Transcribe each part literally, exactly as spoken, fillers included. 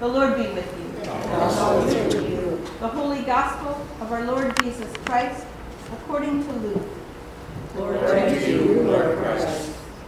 The Lord be with you. And also with you. The Holy Gospel of our Lord Jesus Christ, according to Luke. Glory to you, Lord Christ.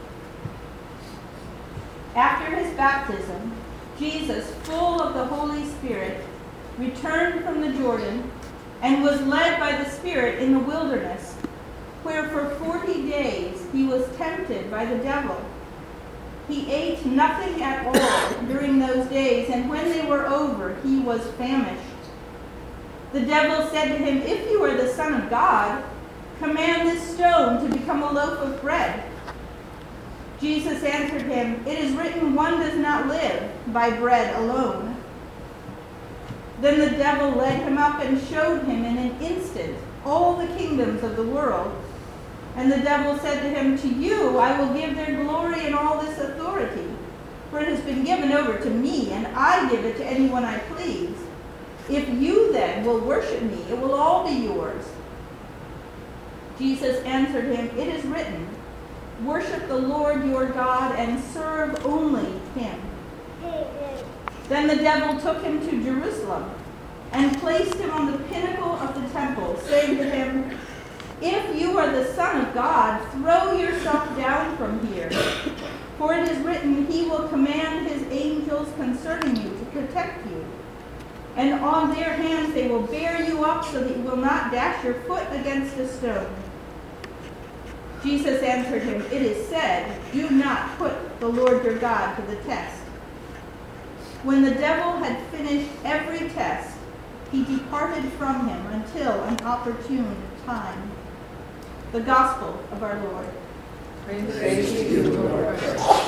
After his baptism, Jesus, full of the Holy Spirit, returned from the Jordan and was led by the Spirit in the wilderness, where for forty days he was tempted by the devil. He ate nothing at all during those days, and when they were over, he was famished. The devil said to him, "If you are the Son of God, command this stone to become a loaf of bread." Jesus answered him, "It is written, one does not live by bread alone." Then the devil led him up and showed him in an instant all the kingdoms of the world. And the devil said to him, "To you I will give their glory and all this authority, for it has been given over to me, and I give it to anyone I please. If you then will worship me, it will all be yours." Jesus answered him, "It is written, worship the Lord your God and serve only him." Then the devil took him to Jerusalem and placed him on the pinnacle of the temple, saying to him, "If you are the Son of God, throw yourself down from here. For it is written, he will command his angels concerning you to protect you. And on their hands they will bear you up so that you will not dash your foot against a stone." Jesus answered him, "It is said, do not put the Lord your God to the test." When the devil had finished every test, he departed from him until an opportune time. The Gospel of our Lord. Praise to you, Lord Christ.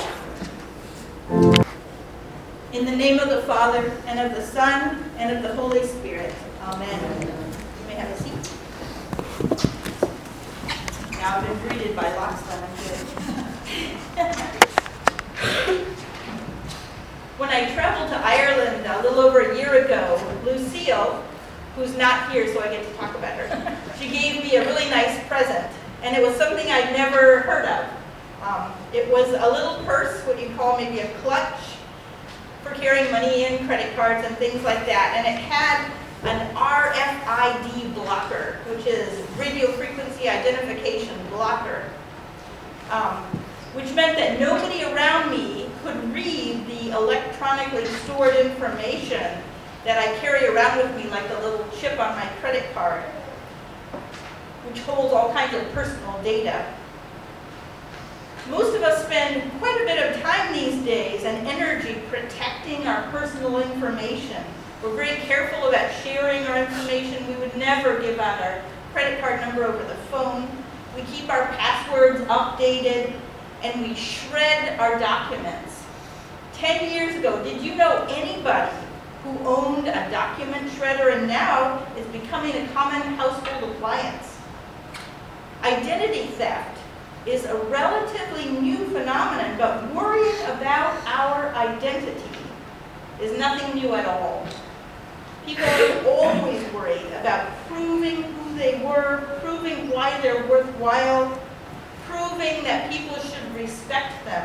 In the name of the Father, and of the Son, and of the Holy Spirit. Amen. You may have a seat. Now I've been greeted by lots of them. I'm good. When I traveled to Ireland a little over a year ago, Lucille, who's not here so I get to talk about her, she gave me a really nice present, and it was something I'd never heard of. Um, it was a little purse, what you call maybe a clutch, for carrying money in, credit cards, and things like that, and it had an R F I D blocker, which is radio frequency identification blocker, um, which meant that nobody around me could read the electronically stored information that I carry around with me like a little chip on my credit card, which holds all kinds of personal data. Most of us spend quite a bit of time these days and energy protecting our personal information. We're very careful about sharing our information. We would never give out our credit card number over the phone. We keep our passwords updated, and we shred our documents. Ten years ago, did you know anybody who owned a document shredder, and now is becoming a common household appliance? Identity theft is a relatively new phenomenon, but worrying about our identity is nothing new at all. People are always worried about proving who they were, proving why they're worthwhile, proving that people should respect them.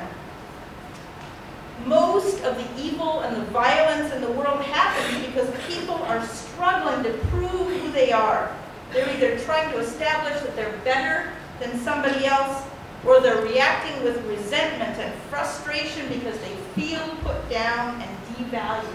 Most of the evil and the violence in the world happens because people are struggling to prove who they are. They're either trying to establish that they're better than somebody else, or they're reacting with resentment and frustration because they feel put down and devalued.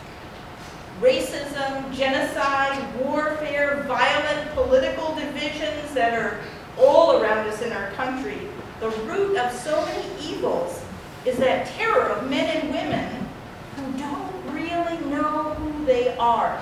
Racism, genocide, warfare, violent political divisions that are all around us in our country. The root of so many evils is that terror of men and women who don't really know who they are.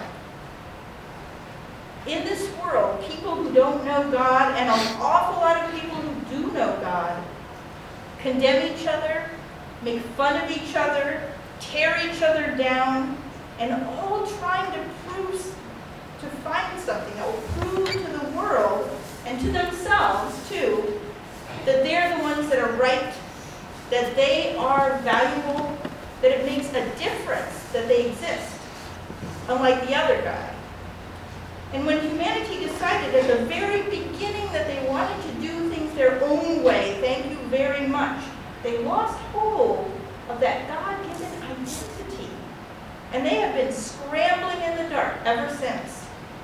In this world, people who don't know God, and an awful lot of people who do know God, condemn each other, make fun of each other, tear each other down, and all trying to prove, to find something that will prove to the world, and to themselves too, that they're the ones that are right, that they are valuable, that it makes a difference that they exist, unlike the other guy. And when humanity decided at the very beginning that they wanted to do things their own way, thank you very much, they lost hold of that God-given identity. And they have been scrambling in the dark ever since.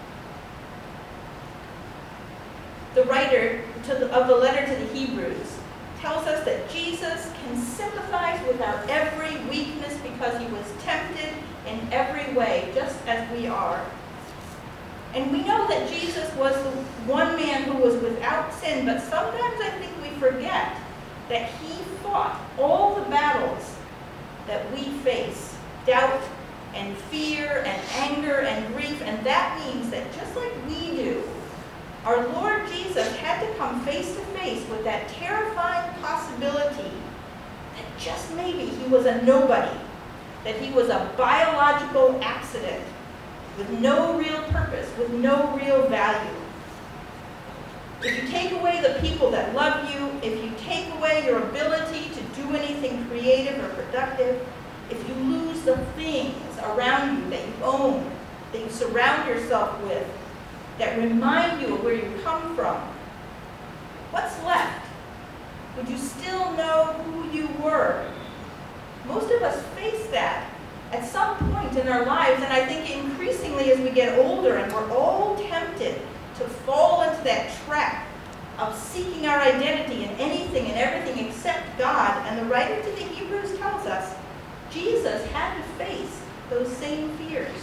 The writer to the, of the letter to the Hebrews tells us that Jesus can sympathize with our every weakness because he was tempted in every way, just as we are. And we know that Jesus was the one man who was without sin, but sometimes I think we forget that he fought all the battles that we face, doubt and fear and anger and grief, and that means that just like we do, our Lord Jesus had to come face to face with that terrifying possibility that just maybe he was a nobody, that he was a biological accident with no real purpose, with no real value. If you take away the people that love you, if you take away your ability to do anything creative or productive, if you lose the things around you that you own, that you surround yourself with, that remind you of where you come from, what's left? Would you still know who you were? Most of us face that at some point in our lives, and I think increasingly as we get older, and we're all tempted to fall into that trap of seeking our identity in anything and everything except God. And the writer to the Hebrews tells us Jesus had to face those same fears.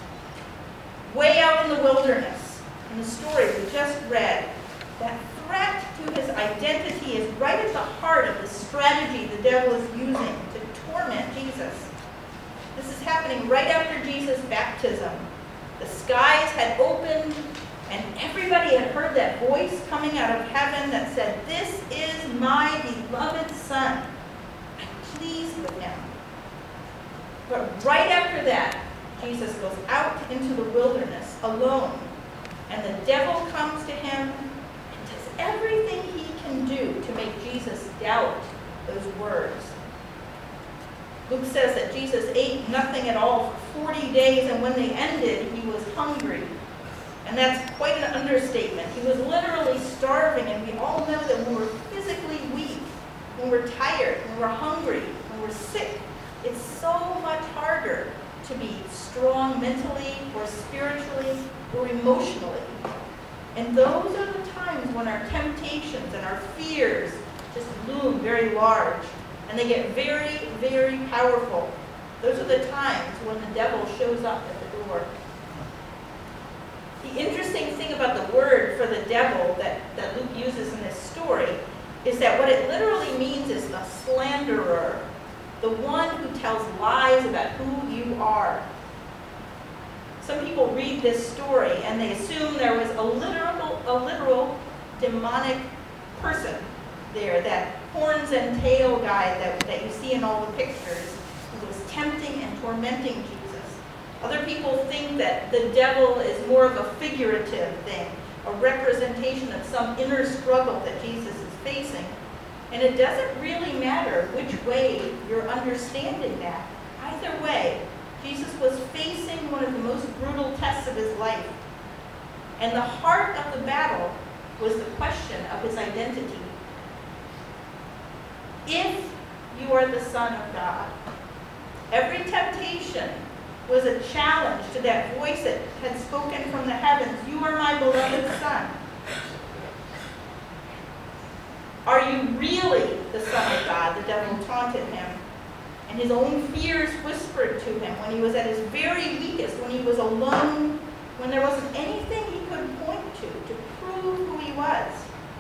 Way out in the wilderness, in the story we just read, that threat to his identity is right at the heart of the strategy the devil is using to torment Jesus. This is happening right after Jesus' baptism. The skies had opened, and everybody had heard that voice coming out of heaven that said, "This is my beloved Son. I'm pleased with him." But right after that, Jesus goes out into the wilderness alone, and the devil comes to him and does everything he can do to make Jesus doubt those words. Luke says that Jesus ate nothing at all for forty days, and when they ended, he was hungry. And that's quite an understatement. He was literally starving, and we all know that when we're physically weak, when we're tired, when we're hungry, when we're sick, it's so much harder to be strong mentally or spiritually or emotionally. And those are the times when our temptations and our fears just loom very large, and they get very, very powerful. Those are the times when the devil shows up at the door. The interesting thing about the word for the devil that, that Luke uses in this story is that what it literally means is the slanderer, the one who tells lies about who you are. Some people read this story and they assume there was a literal, a literal demonic person there, that horns and tail guy that, that you see in all the pictures, who was tempting and tormenting Jesus. Other people think that the devil is more of a figurative thing, a representation of some inner struggle that Jesus is facing. And it doesn't really matter which way you're understanding that. Either way, Jesus was facing one of the most brutal tests of his life. And the heart of the battle was the question of his identity. If you are the Son of God, every temptation was a challenge to that voice that had spoken from the heavens. You are my beloved Son. Are you really the Son of God? The devil taunted him. And his own fears whispered to him when he was at his very weakest, when he was alone, when there wasn't anything he could point to to prove who he was.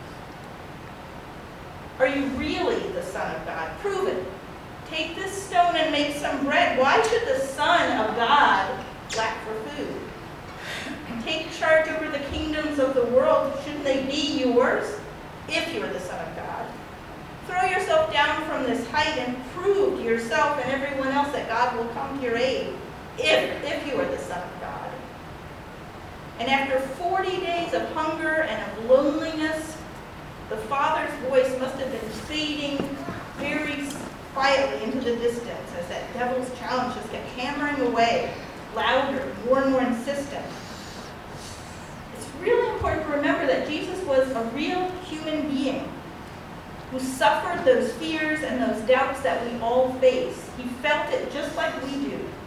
Are you really the Son of God? Prove it. Take this stone and make some bread. Why should the Son of God lack for food? Take charge over the kingdoms of the world. Shouldn't they be yours if you are the Son of God? Throw yourself down from this height and prove to yourself and everyone else that God will come to your aid if, if you are the Son of God. And after forty days of hunger and of loneliness, the Father's voice must have been fading very quietly into the distance as that devil's challenge just kept hammering away, louder, more and more insistent. It's really important to remember that Jesus was a real human being who suffered those fears and those doubts that we all face. He felt it just like we do.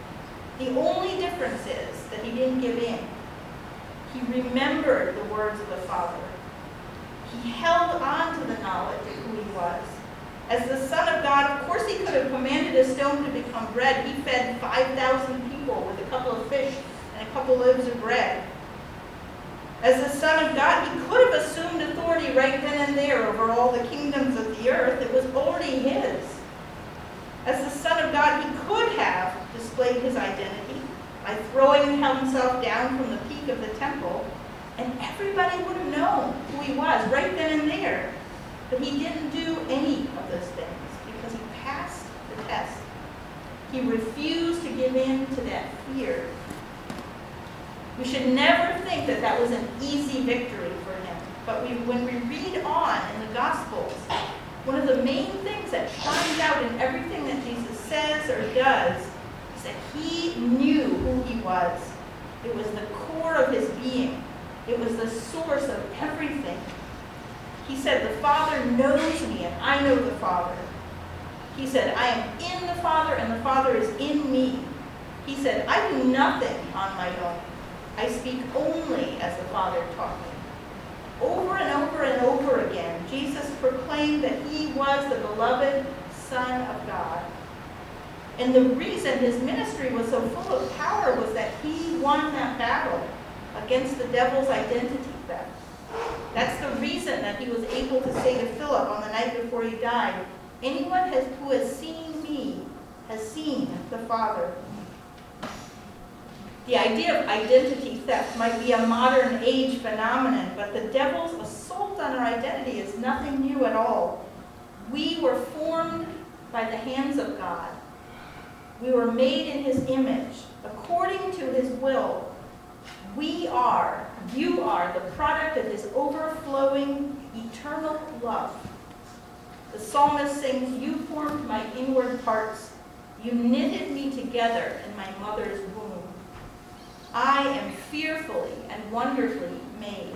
The only difference is that he didn't give in. He remembered the words of the Father. He held on to the knowledge of who he was. As the Son of God, of course he could have commanded a stone to become bread. He fed five thousand people with a couple of fish and a couple loaves of bread. As the Son of God, he could have assumed authority right then and there over all the kingdoms of the earth. It was already his. As the Son of God, he could have displayed his identity by throwing himself down from the peak of the temple, and everybody would have known who he was right then and there. But he didn't do any of those things because he passed the test. He refused to give in to that fear. We should never think that that was an easy victory for him. But we, when we read on in the Gospels, one of the main things that shines out in everything that Jesus says or does is that he knew who he was. It was the core of his being. It was the source of everything. He said, the Father knows me and I know the Father. He said, I am in the Father and the Father is in me. He said, I do nothing on my own. I speak only as the Father taught me. Over and over and over again, Jesus proclaimed that he was the beloved Son of God. And the reason his ministry was so full of power was that he won that battle against the devil's identity theft. That's the reason that he was able to say to Philip on the night before he died, anyone has, who has seen me has seen the Father. The idea of identity theft might be a modern age phenomenon, but the devil's assault on our identity is nothing new at all. We were formed by the hands of God. We were made in his image, according to his will. We are, you are, the product of his overflowing, eternal love. The psalmist sings, you formed my inward parts. You knitted me together in my mother's womb. I am fearfully and wonderfully made.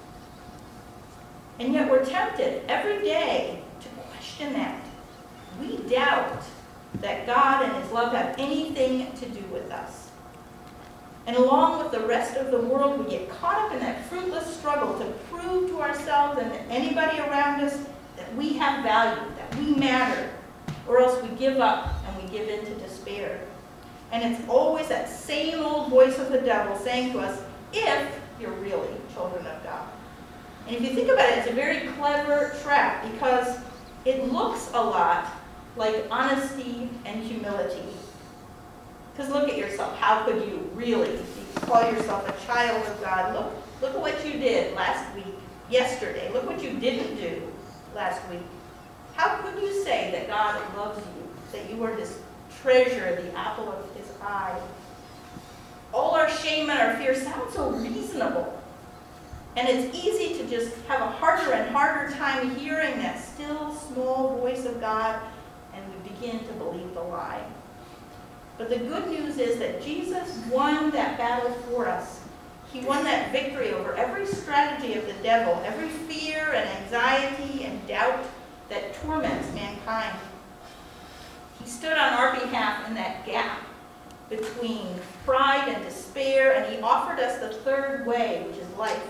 And yet we're tempted every day to question that. We doubt that God and his love have anything to do with us. And along with the rest of the world, we get caught up in that fruitless struggle to prove to ourselves and to anybody around us that we have value, that we matter, or else we give up and we give in to despair. And it's always that same old voice of the devil saying to us, if you're really children of God. And if you think about it, it's a very clever trap because it looks a lot like honesty and humility. Because look at yourself. How could you really call yourself a child of God? Look, look at what you did last week, yesterday. Look what you didn't do last week. How could you say that God loves you, that you are his treasure, the apple of his eye? All our shame and our fear sound so reasonable. And it's easy to just have a harder and harder time hearing that still small voice of God, and we begin to believe the lie. But the good news is that Jesus won that battle for us. He won that victory over every strategy of the devil, every fear and anxiety and doubt that torments mankind. He stood on our behalf in that gap between pride and despair, and he offered us the third way, which is life.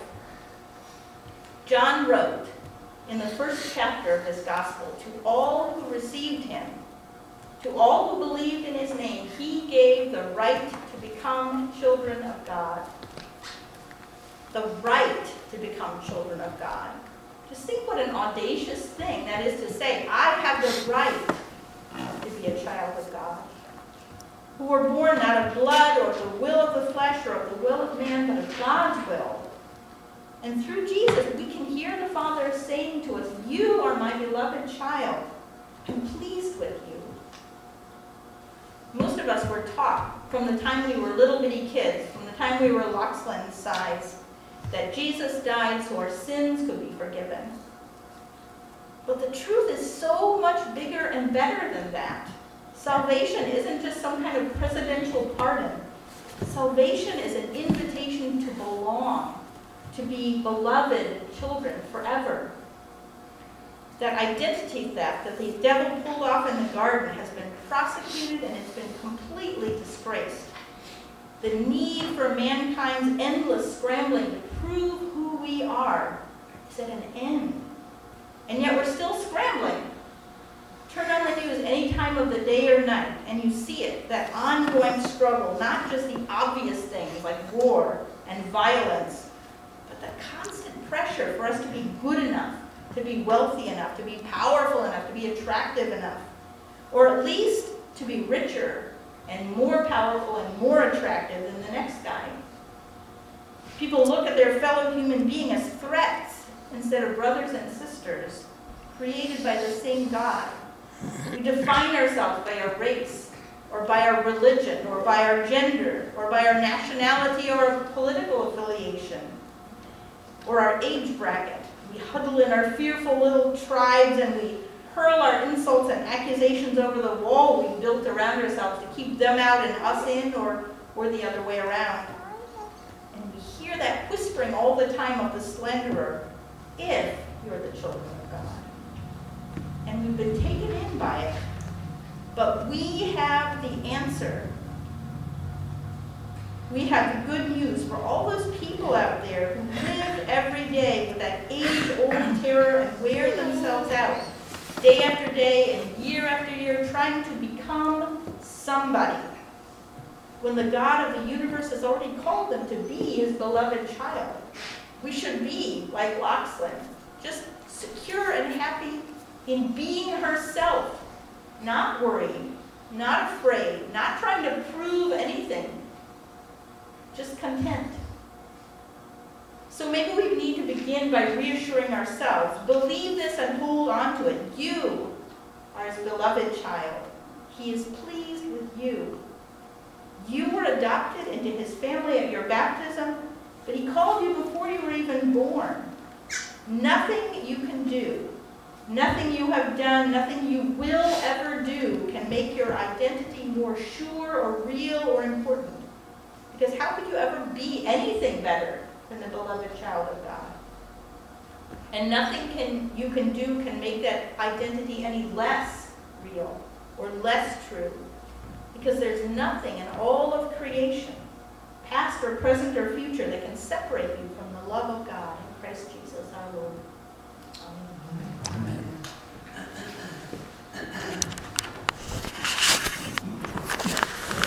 John wrote in the first chapter of this gospel, to all who received him, to all who believed in his name, he gave the right to become children of God. The right to become children of God. Just think what an audacious thing that is to say, I have the right to be a child of God. Who were born not of blood or of the will of the flesh or of the will of man, but of God's will. And through Jesus, we can hear the Father saying to us, you are my beloved child. I'm pleased with you. Most of us were taught from the time we were little bitty kids, from the time we were Loxland size, that Jesus died so our sins could be forgiven. But the truth is so much bigger and better than that. Salvation isn't just some kind of presidential pardon. Salvation is an invitation to belong, to be beloved children forever. That identity theft that the devil pulled off in the garden has been prosecuted and it's been completely disgraced. the need for mankind's endless scrambling to prove who we are is at an end. And yet we're still scrambling. Turn on the news any time of the day or night, and you see it, that ongoing struggle, not just the obvious things like war and violence, but the constant pressure for us to be good enough, to be wealthy enough, to be powerful enough, to be attractive enough, or at least to be richer and more powerful and more attractive than the next guy. People look at their fellow human being as threats instead of brothers and sisters, created by the same God. We define ourselves by our race, or by our religion, or by our gender, or by our nationality or political affiliation, or our age bracket. We huddle in our fearful little tribes and we hurl our insults and accusations over the wall we built around ourselves to keep them out and us in, or, or the other way around. And we hear that whispering all the time of the slanderer, if you're the children of God. And we've been taken in by it. But we have the answer. We have the good news for all those people out there who live every day with that age-old terror and wear themselves out, day after day and year after year, trying to become somebody, when the God of the universe has already called them to be his beloved child. We should be like Loxlin, just secure and happy in being herself, not worried, not afraid, not trying to prove anything, just content. So maybe we need to begin by reassuring ourselves. Believe this and hold on to it. You are his beloved child. He is pleased with you. You were adopted into his family at your baptism, but he called you before you were even born. Nothing you can do, nothing you have done, nothing you will ever do can make your identity more sure or real or important. Because how could you ever be anything better than the beloved child of God? And nothing can you can do can make that identity any less real or less true. Because there's nothing in all of creation, past or present or future, that can separate you from the love of God in Christ Jesus our Lord. Amen. Amen.